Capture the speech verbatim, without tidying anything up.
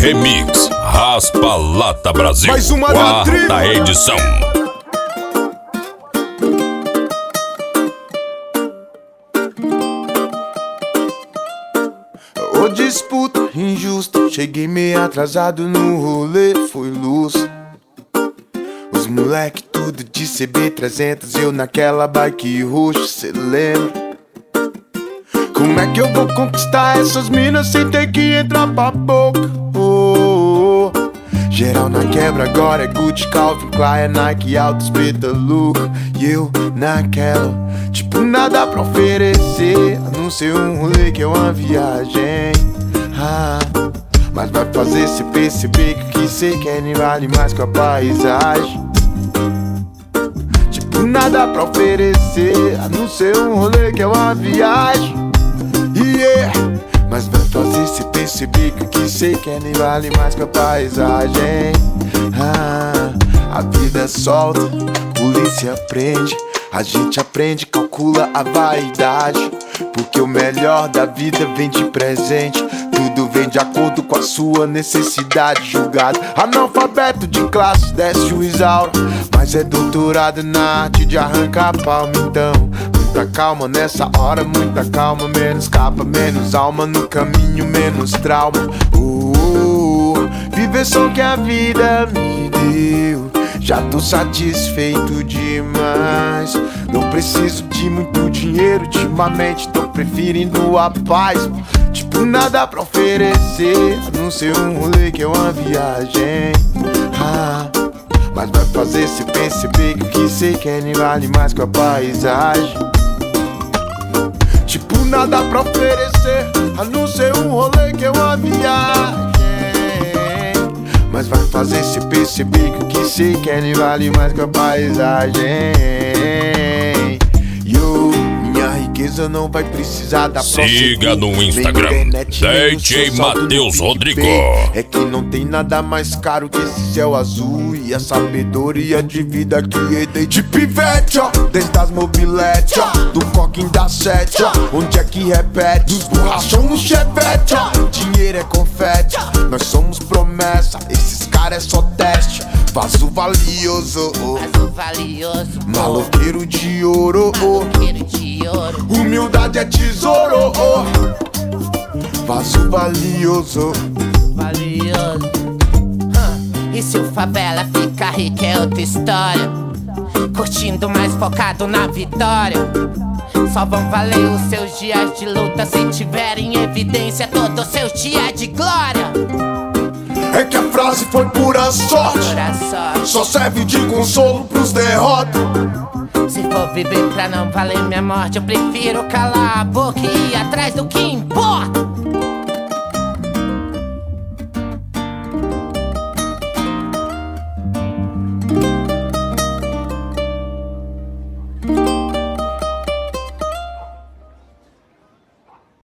Remix Raspa Lata Brasil, mais uma quarta edição. Ô disputa injusta, cheguei meio atrasado no rolê, foi luz. Os moleque tudo de C B trezentos, eu naquela bike roxa, cê lembra? Como é que eu vou conquistar essas minas sem ter que entrar pra boca? Oh, oh, oh. Geral na quebra agora é Gucci, Calvin Klein, Nike, Altos, Preta, Luca. E eu naquela, tipo nada pra oferecer, a não ser um rolê que é uma viagem. Ah, mas vai fazer cê perceber que o que cê quer nem vale mais que a paisagem. Tipo nada pra oferecer, a não ser um rolê que é uma viagem. Yeah. Mas vai fazer cê perceber que o que cê quer nem vale mais que a paisagem. Ah, a vida é solta, polícia prende, a gente aprende, calcula a vaidade, porque o melhor da vida vem de presente. Tudo vem de acordo com a sua necessidade. Julgado, analfabeto de classe, desce o Isaura, mas é doutorado na arte de arrancar a palma. Então, muita calma nessa hora, muita calma. Menos capa, menos alma no caminho, menos trauma. uh, uh, uh, Viver só que a vida me deu, já tô satisfeito demais. Não preciso de muito dinheiro ultimamente, tô preferindo a paz. Tipo nada pra oferecer, a não ser um rolê que é uma viagem. Ah, mas vai fazer cê perceber que o que cê quer nem vale mais que a paisagem. Tipo nada pra oferecer, a não ser um rolê que é uma viagem. Mas vai fazer cê perceber que o que cê quer nem vale mais que a paisagem. Yo, minha riqueza não vai precisar da próxima. Siga no Instagram D J Matheus Rodrigo. É que não tem nada mais caro que esse céu azul e a sabedoria de vida que herdei de pivete, ó. Desde as mobiletes, ó, do coquinho da sete, ó. Onde é que repete? Dos borrachão no chevette, ó. Dinheiro é confete, nós somos promessa, esses caras é só teste. Vaso valioso, oh. Vaso valioso, oh. Maloqueiro de ouro, oh. Maloqueiro de ouro. Humildade é tesouro, oh. Vaso valioso, valioso. Huh. E se o favela fica rico é outra história. Curtindo mais focado na vitória. Só vão valer os seus dias de luta se tiver em evidência todos os seus dias de glória. É que a frase foi pura sorte, pura sorte. Só serve de consolo pros derrotas. Se for viver pra não valer minha morte, eu prefiro calar a boca e ir atrás do que importa.